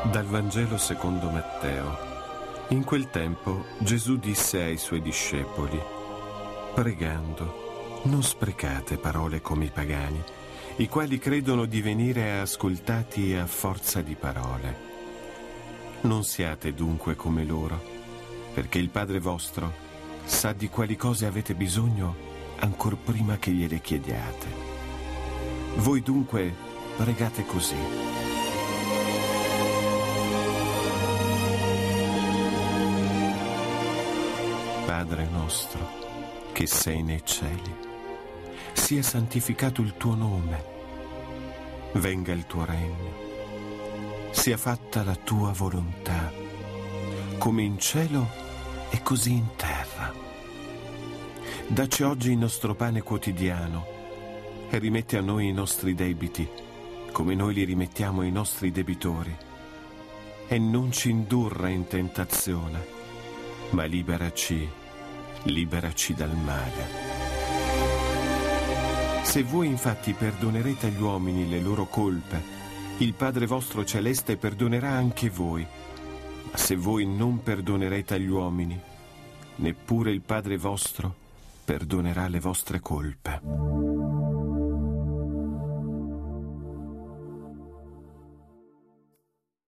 Dal Vangelo secondo Matteo. In quel tempo Gesù disse ai suoi discepoli: pregando, non sprecate parole come i pagani, i quali credono di venire ascoltati a forza di parole. Non siate dunque come loro, perché il Padre vostro sa di quali cose avete bisogno ancor prima che gliele chiediate. Voi dunque pregate così: Padre nostro, che sei nei cieli, sia santificato il tuo nome, venga il tuo regno, sia fatta la tua volontà, come in cielo e così in terra. Dacci oggi il nostro pane quotidiano e rimetti a noi i nostri debiti, come noi li rimettiamo ai nostri debitori. E non ci indurre in tentazione, ma liberaci dal male. Se voi infatti perdonerete agli uomini le loro colpe, il Padre vostro celeste perdonerà anche voi. Ma se voi non perdonerete agli uomini, neppure il Padre vostro perdonerà le vostre colpe.